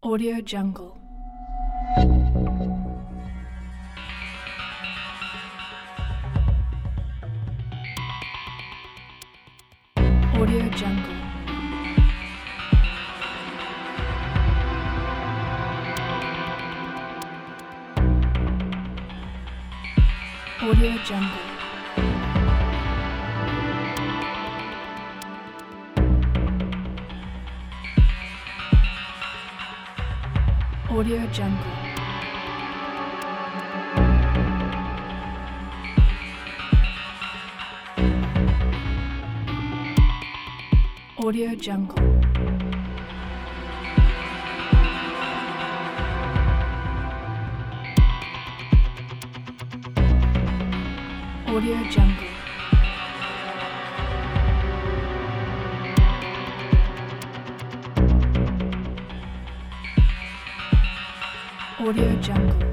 Audio Jungle. Audio Jungle. Audio Jungle. Audio Jungle. Audio Jungle. Audio Jungle. Audio Jungle.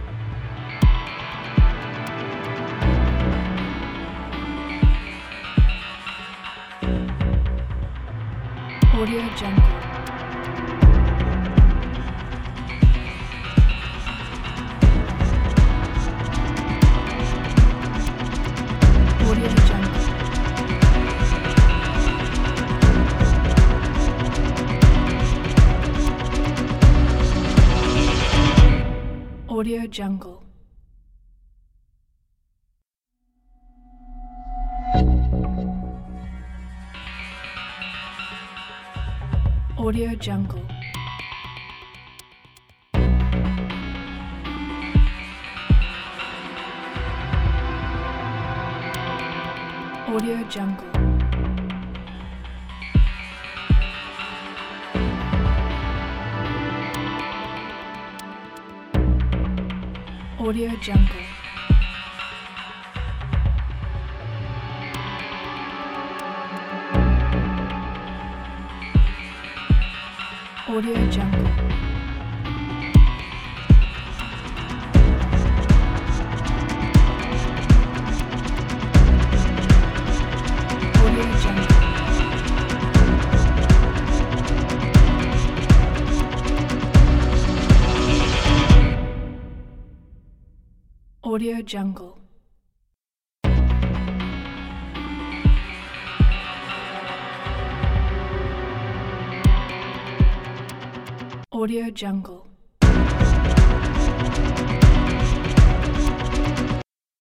Audio Jungle. Audio Jungle. Audio Jungle. Audio Jungle. Audio Jungle. Audio Jungle. Audio Jungle. Audio Jungle. Audio Jungle. Audio Jungle.